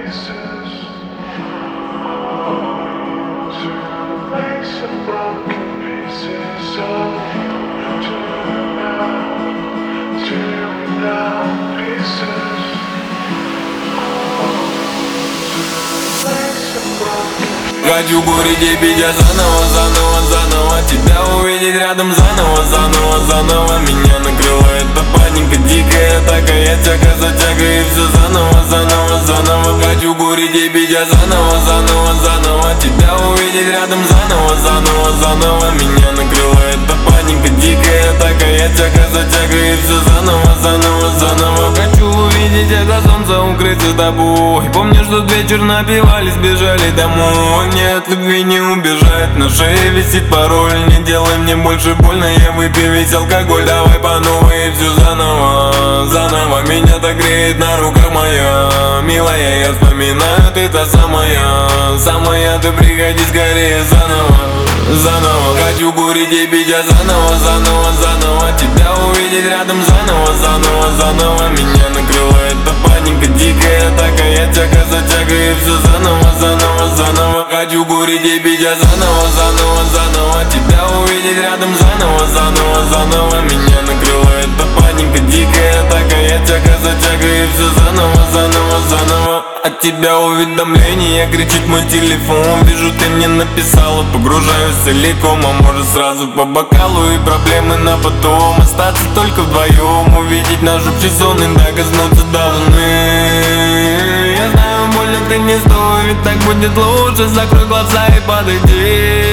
Хочу курить и пить, я заново тебя увидеть рядом заново меня накрывает паника дикая, такая тяга за тягой, и все заново Хочу курить и пить, я заново тебя увидеть рядом заново меня накрывает паника дикая, такая тяга за тягой, и все заново Хочу увидеть это солнце, укрыться тобой. Помню, что вечер напивались, бежали домой. Мне от любви не убежать, на шее висит пароль. Не делай мне больше больно, я выпью весь алкоголь. Давай по новой и все заново Меня так греет на руках моя милая, я вспоминаю, ты та самая, ты приходи скорее заново Хочу курить и пить, я заново тебя увидеть рядом заново меня накрывает паника дикая, такая тяга за тягой, и все заново Хочу курить и пить, я заново тебя увидеть рядом заново меня накрывает паника дикая, такая тяга за тягой, и все заново От тебя уведомление, кричит мой телефон. Вижу, ты мне написала, погружаюсь целиком. А может сразу по бокалу и проблемы на потом. Остаться только вдвоем, увидеть наш общий сон и докоснуться должны. Я знаю, больно ты не стоит, так будет лучше. Закрой глаза и подойди.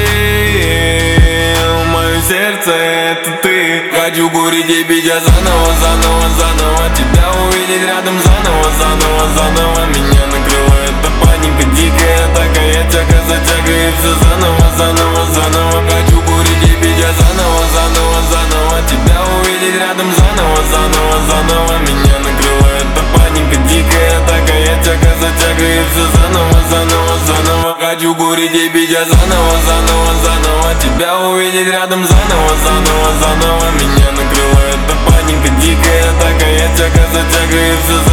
Мое сердце это ты. Хочу курить и пить, я заново тебя увидеть рядом заново меня накрывает паника дикая, такая тяга за тягой, и все заново Хочу курить и пить, я заново тебя увидеть рядом заново меня накрывает паника дикая, такая тяга за тягой, и все заново Хочу курить и пить, я заново тебя увидеть рядом заново меня накрывает паника дикая, такая тяга за тягой, и все